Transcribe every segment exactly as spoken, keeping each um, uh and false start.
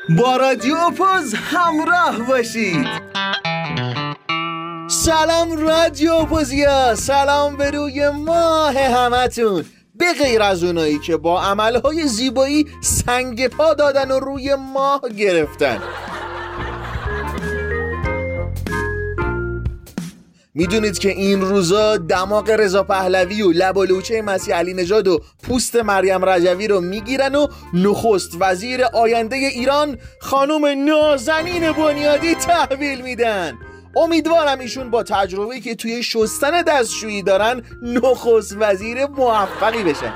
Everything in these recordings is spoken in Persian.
با رادیو اوپوز همراه باشید. سلام رادیو اوپوزیا، سلام به روی ماه همتون، به غیر از اونایی که با عملهای زیبایی سنگ پا دادن و روی ماه گرفتن. میدونید که این روزا دماغ رضا پهلوی و لب و لوچه مسیح علی نژاد و پوست مریم رجوی رو میگیرن و نخست وزیر آینده ایران خانم نازنین بنیادی تحویل میدن. امیدوارم ایشون با تجربه‌ای که توی شستن دستشویی دارن نخست وزیر موفقی بشن.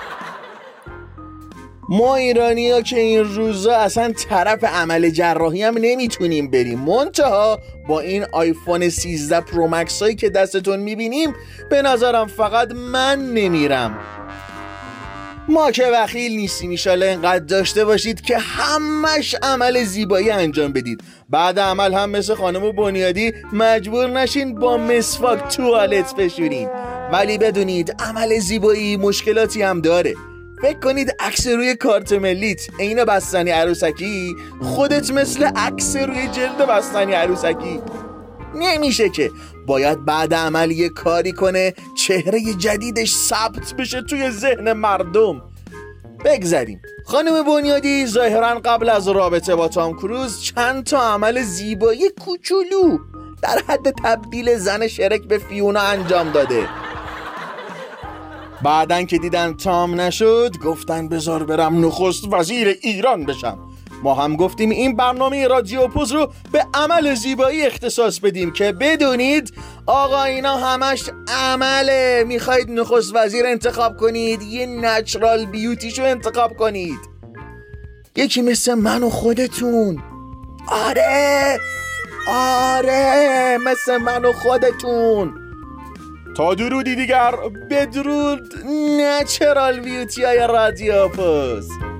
ما ایرانی ها که این روزا اصلا طرف عمل جراحی هم نمیتونیم بریم، منتها با این آیفون سیزده پرو مکس هایی که دستتون میبینیم به نظرم فقط من نمیرم. ما که بخیل نیستیم، ایشالا اینقدر داشته باشید که همش عمل زیبایی انجام بدید، بعد عمل هم مثل خانم بنیادی مجبور نشین با مسواک توالت بشورین. ولی بدونید عمل زیبایی مشکلاتی هم داره. فکر کنید عکس روی کارت ملیت عین بستنی عروسکی، خودت مثل عکس روی جلد بستنی عروسکی. نمیشه که، باید بعد عمل یه کاری کنه چهره جدیدش ثبت بشه توی ذهن مردم. بگذاریم. خانم بنیادی ظاهرا قبل از رابطه با تام کروز چند تا عمل زیبایی کوچولو در حد تبدیل زن شرک به فیونا انجام داده. بعدن که دیدن تام نشد گفتن بذار برم نخست وزیر ایران بشم. ما هم گفتیم این برنامه رادیو اوپوز رو به عمل زیبایی اختصاص بدیم که بدونید آقا اینا همش عمله. میخواید نخست وزیر انتخاب کنید، یه نچرال بیوتیشو انتخاب کنید، یکی مثل من و خودتون. آره آره مثل من و خودتون. تا درودی دیگر، بدرود نچرال بیوتی های رادیو اوپوز.